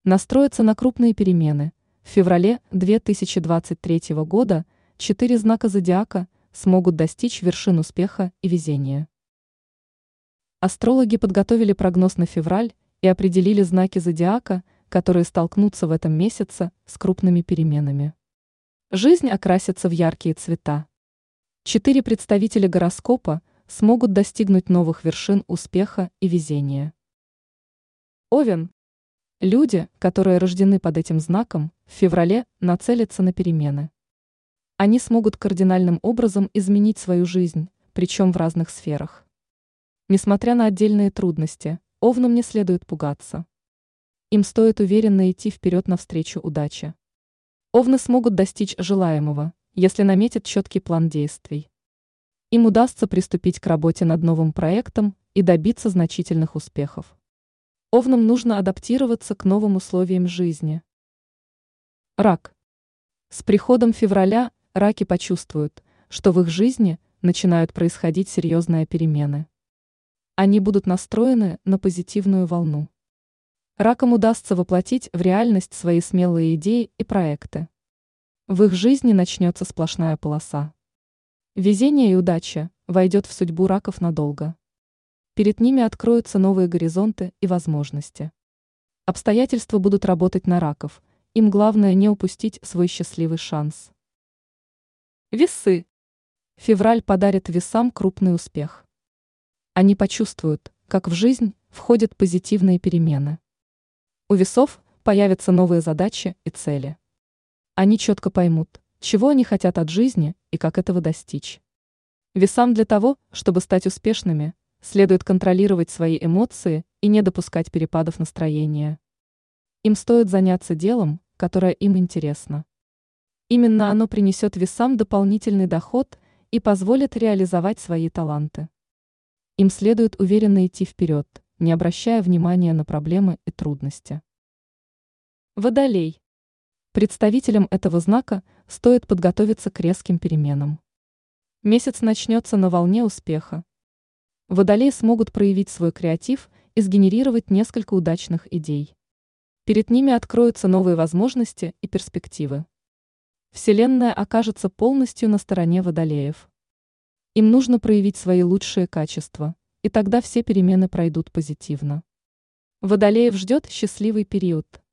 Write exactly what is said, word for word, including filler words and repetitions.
Настроиться на крупные перемены. В феврале две тысячи двадцать третьего года четыре знака зодиака смогут достичь вершин успеха и везения. Астрологи подготовили прогноз на февраль и определили знаки зодиака, которые столкнутся в этом месяце с крупными переменами. Жизнь окрасится в яркие цвета. Четыре представителя гороскопа смогут достигнуть новых вершин успеха и везения. Овен. Люди, которые рождены под этим знаком, в феврале нацелятся на перемены. Они смогут кардинальным образом изменить свою жизнь, причем в разных сферах. Несмотря на отдельные трудности, овнам не следует пугаться. Им стоит уверенно идти вперед навстречу удаче. Овны смогут достичь желаемого, если наметят четкий план действий. Им удастся приступить к работе над новым проектом и добиться значительных успехов. Овнам нужно адаптироваться к новым условиям жизни. Рак. С приходом февраля раки почувствуют, что в их жизни начинают происходить серьезные перемены. Они будут настроены на позитивную волну. Ракам удастся воплотить в реальность свои смелые идеи и проекты. В их жизни начнется сплошная полоса. Везение и удача войдет в судьбу раков надолго. Перед ними откроются новые горизонты и возможности. Обстоятельства будут работать на раков, им главное не упустить свой счастливый шанс. Весы. Февраль подарит весам крупный успех. Они почувствуют, как в жизнь входят позитивные перемены. У весов появятся новые задачи и цели. Они четко поймут, чего они хотят от жизни и как этого достичь. Весам для того, чтобы стать успешными, следует контролировать свои эмоции и не допускать перепадов настроения. Им стоит заняться делом, которое им интересно. Именно оно принесет весам дополнительный доход и позволит реализовать свои таланты. Им следует уверенно идти вперед, не обращая внимания на проблемы и трудности. Водолей. Представителям этого знака стоит подготовиться к резким переменам. Месяц начнется на волне успеха. Водолеи смогут проявить свой креатив и сгенерировать несколько удачных идей. Перед ними откроются новые возможности и перспективы. Вселенная окажется полностью на стороне водолеев. Им нужно проявить свои лучшие качества, и тогда все перемены пройдут позитивно. Водолеев ждет счастливый период.